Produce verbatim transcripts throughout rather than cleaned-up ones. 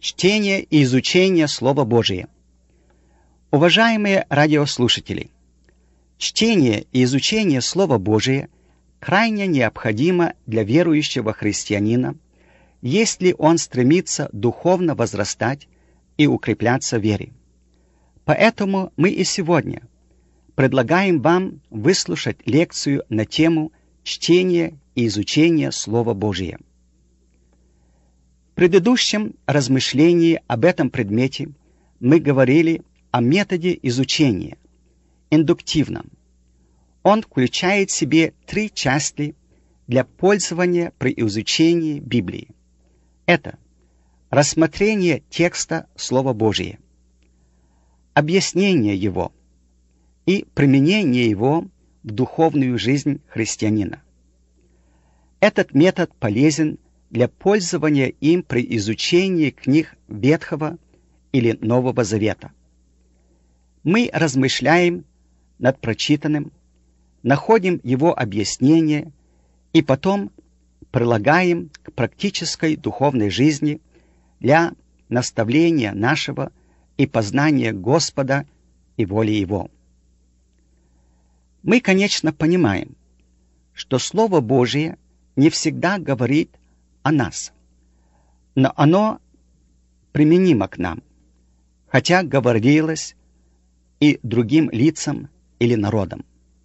Чтение и изучение Слова Божия. Уважаемые радиослушатели, чтение и изучение Слова Божия крайне необходимо для верующего христианина, если он стремится духовно возрастать и укрепляться в вере. Поэтому мы и сегодня предлагаем вам выслушать лекцию на тему чтения и изучения Слова Божия. В предыдущем размышлении об этом предмете мы говорили о методе изучения, индуктивном. Он включает в себе три части для пользования при изучении Библии. Это рассмотрение текста Слова Божия, объяснение его и применение его в духовную жизнь христианина. Этот метод полезен для пользования им при изучении книг Ветхого или Нового Завета. Мы размышляем над прочитанным, находим его объяснение и потом прилагаем к практической духовной жизни для наставления нашего и познания Господа и воли Его. Мы, конечно, понимаем, что Слово Божие не всегда говорит о нас, но оно применимо к нам, хотя говорилось и другим лицам или народам.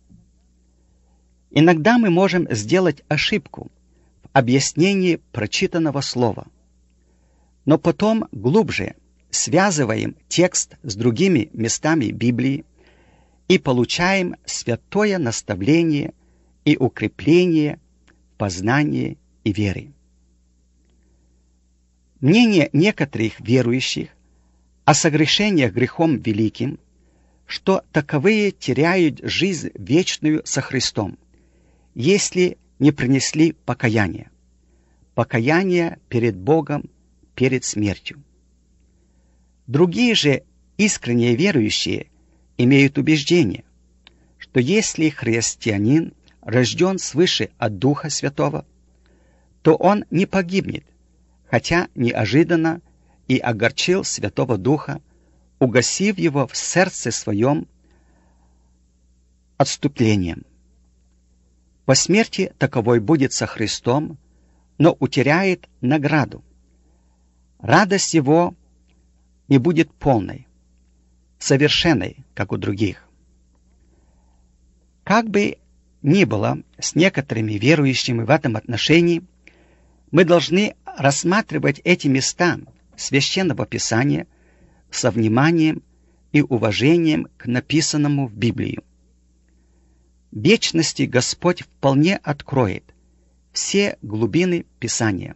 Иногда мы можем сделать ошибку в объяснении прочитанного слова, но потом глубже связываем текст с другими местами Библии и получаем святое наставление и укрепление в познании и вере. Мнение некоторых верующих о согрешениях грехом великим, что таковые теряют жизнь вечную со Христом, если не принесли покаяние. Покаяние перед Богом, перед смертью. Другие же искренние верующие имеют убеждение, что если христианин рожден свыше от Духа Святого, то он не погибнет, хотя неожиданно и огорчил Святого Духа, угасив его в сердце своем отступлением. По смерти таковой будет со Христом, но утеряет награду. Радость его не будет полной, совершенной, как у других. Как бы ни было с некоторыми верующими в этом отношении, мы должны рассматривать эти места Священного Писания со вниманием и уважением к написанному в Библию. В вечности Господь вполне откроет все глубины Писания.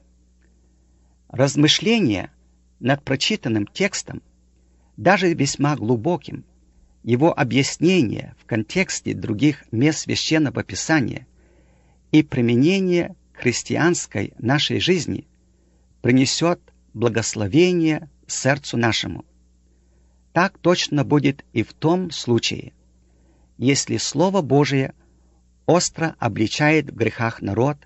Размышления над прочитанным текстом, даже весьма глубоким, его объяснение в контексте других мест Священного Писания и применение христианской нашей жизни принесет благословение сердцу нашему. Так точно будет и в том случае, если Слово Божие остро обличает в грехах народ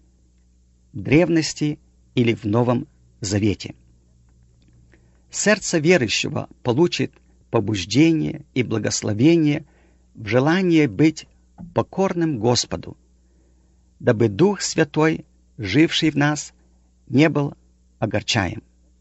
в древности или в Новом Завете. Сердце верующего получит побуждение и благословение в желании быть покорным Господу, дабы Дух Святой, живший в нас, не был огорчаем.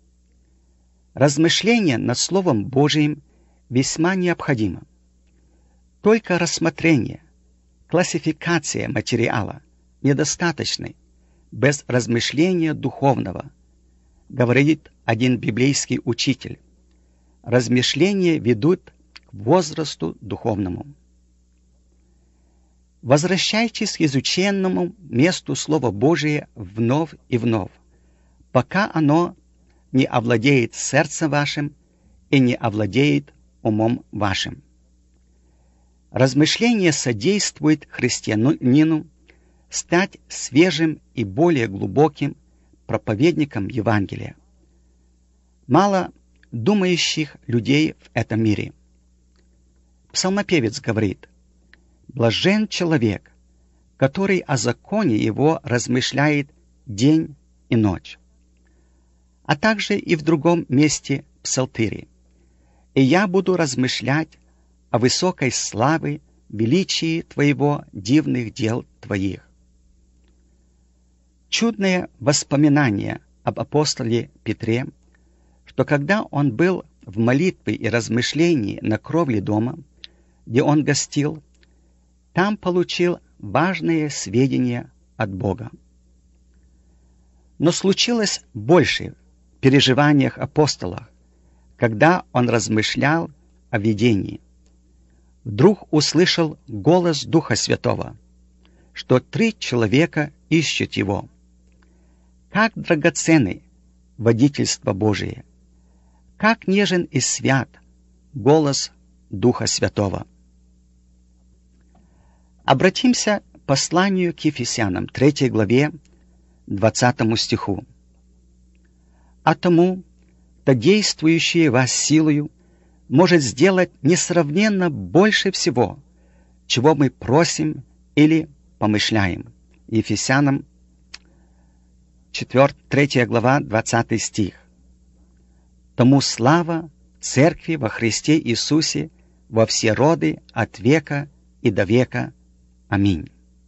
Размышление над Словом Божиим весьма необходимо. Только рассмотрение, классификация материала недостаточны без размышления духовного, говорит один библейский учитель. Размышления ведут к возрасту духовному. Возвращайтесь к изученному месту Слова Божия вновь и вновь, пока оно не овладеет сердцем вашим и не овладеет умом вашим. Размышление содействует христианину стать свежим и более глубоким проповедником Евангелия. Мало думающих людей в этом мире. Псалмопевец говорит: «Блажен человек, который о законе его размышляет день и ночь». а также и в другом месте Псалтыри. «И я буду размышлять о высокой славе, величии Твоего, дивных дел Твоих». Чудное воспоминание об апостоле Петре, что когда он был в молитве и размышлении на кровле дома, где он гостил, там получил важные сведения от Бога. Но случилось больше в переживаниях апостола, когда он размышлял о видении. Вдруг услышал голос Духа Святого, что три человека ищут его. Как драгоценны водительство Божие, как нежен и свят голос Духа Святого. Обратимся к посланию к Ефесянам, третьей главе, двадцатому стиху. «А тому, кто действующий вас силою, может сделать несравненно больше всего, чего мы просим или помышляем». Ефесянам, третья глава, двадцатый стих. «Тому слава Церкви во Христе Иисусе во все роды от века и до века. Аминь».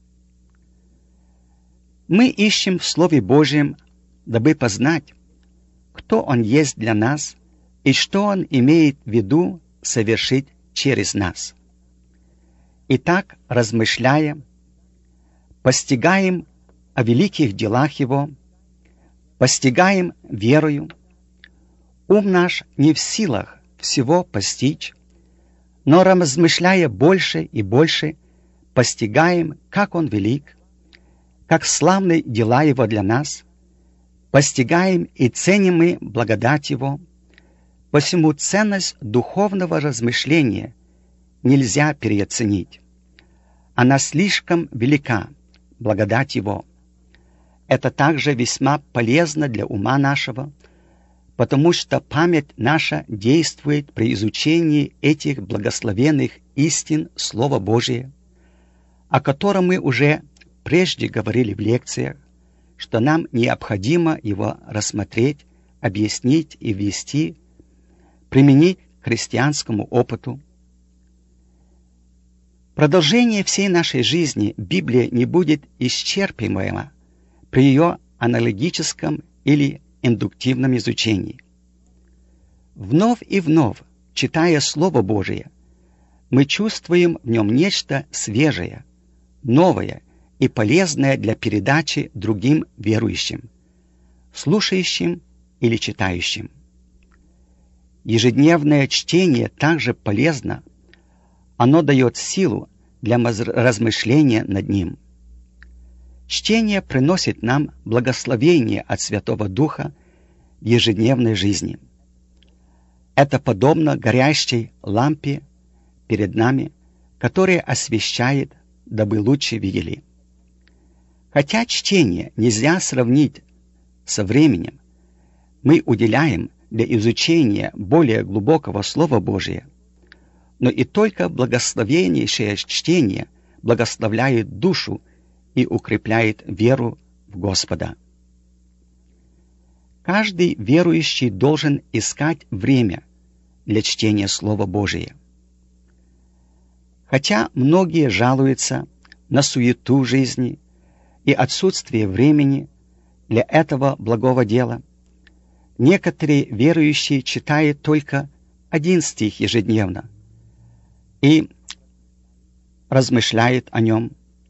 Мы ищем в Слове Божьем, дабы познать, кто Он есть для нас и что Он имеет в виду совершить через нас. Итак, размышляя, постигаем о великих делах Его, постигаем верою. Ум наш не в силах всего постичь, но, размышляя больше и больше, постигаем, как Он велик, как славны дела Его для нас, постигаем и ценим мы благодать Его. Посему ценность духовного размышления нельзя переоценить. Она слишком велика, благодать Его. Это также весьма полезно для ума нашего, потому что память наша действует при изучении этих благословенных истин Слова Божия, о котором мы уже прежде говорили в лекциях, что нам необходимо его рассмотреть, объяснить и ввести, применить к христианскому опыту. Продолжение всей нашей жизни Библия не будет исчерпываема при ее аналогическом или индуктивном изучении. Вновь и вновь, читая Слово Божие, мы чувствуем в нем нечто свежее, новое и полезное для передачи другим верующим, слушающим или читающим. Ежедневное чтение также полезно, оно дает силу для размышления над ним. Чтение приносит нам благословение от Святого Духа в ежедневной жизни. Это подобно горящей лампе перед нами, которая освещает, дабы лучше видели. Хотя чтение нельзя сравнить со временем, мы уделяем для изучения более глубокого Слова Божия, но и только благословеннейшее чтение благословляет душу и укрепляет веру в Господа. Каждый верующий должен искать время для чтения Слова Божия. Хотя многие жалуются на суету жизни и отсутствие времени для этого благого дела, некоторые верующие читают только один стих ежедневно и размышляют о нем.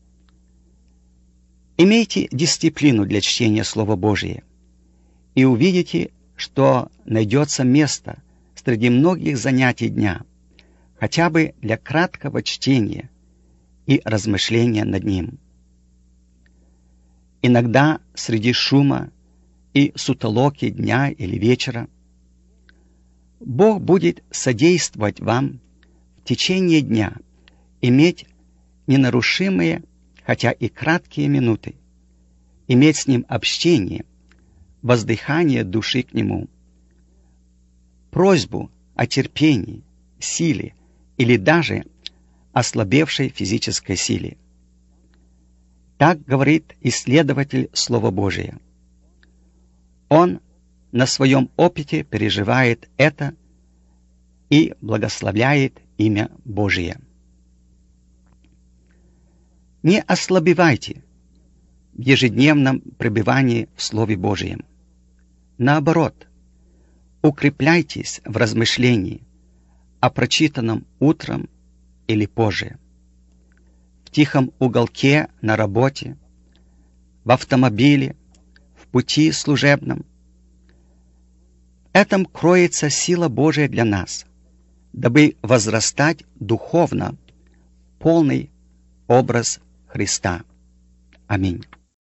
Имейте дисциплину для чтения Слова Божия, и увидите, что найдется место среди многих занятий дня, хотя бы для краткого чтения и размышления над ним. Иногда среди шума и сутолоки дня или вечера Бог будет содействовать вам в течение дня иметь ненарушимые, хотя и краткие минуты, иметь с Ним общение, воздыхание души к Нему, просьбу о терпении, силе или даже ослабевшей физической силе. Так говорит исследователь Слова Божия. Он на своем опыте переживает это и благословляет имя Божие. Не ослабевайте в ежедневном пребывании в Слове Божьем. Наоборот, укрепляйтесь в размышлении о прочитанном утром или позже, в тихом уголке на работе, в автомобиле, в пути служебном. В этом кроется сила Божия для нас, дабы возрастать духовно, полный образ Христа. Аминь.